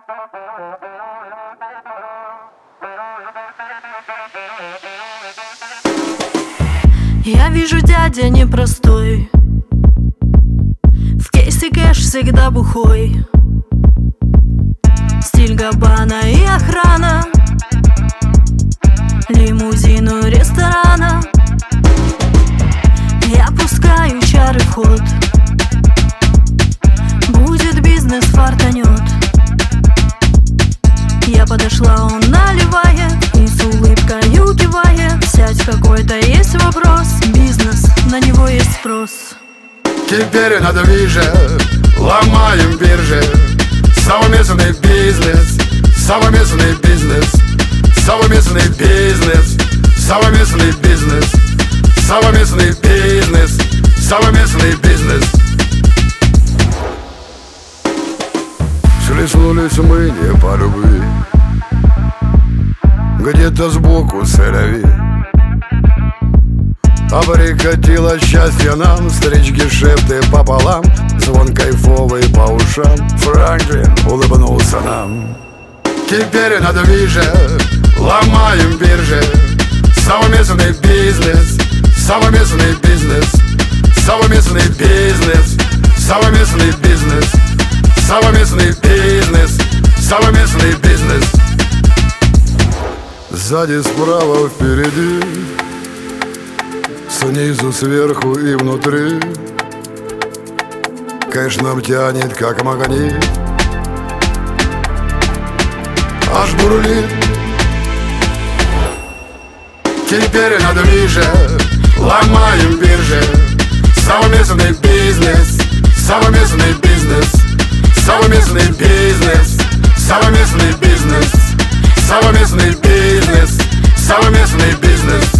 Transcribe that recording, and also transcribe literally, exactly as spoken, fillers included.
Я вижу, дядя непростой, в кейсе кэш всегда бухой, стиль Габбана и охрана, лимузину ресторана. Я пускаю чары в ход, будет бизнес, фартанет. Я подошла, он наливает и с улыбкою кивает. Сядь, какой-то есть вопрос, бизнес, на него есть спрос. Теперь на движе ломаем биржи. Совместный бизнес, совместный бизнес, совместный бизнес, совместный бизнес, совместный бизнес, совместный бизнес. Схлестнулись мы не по любви, где-то сбоку сырови. А прикатило счастье нам, встречки шепты пополам, звон кайфовый по ушам. Франклин улыбнулся нам. Теперь на движе ломаем биржи. Совместный бизнес, совместный бизнес, совместный бизнес, совместный бизнес, совместный бизнес, совместный бизнес. Сзади, справа, впереди, снизу, сверху и внутри. Кэш нам тянет, как магнит, аж бурлит. Теперь на движе ломаем биржи. Совместный бизнес, совместный бизнес, совместный бизнес, совместный бизнес, совместный бизнес, совместный бизнес.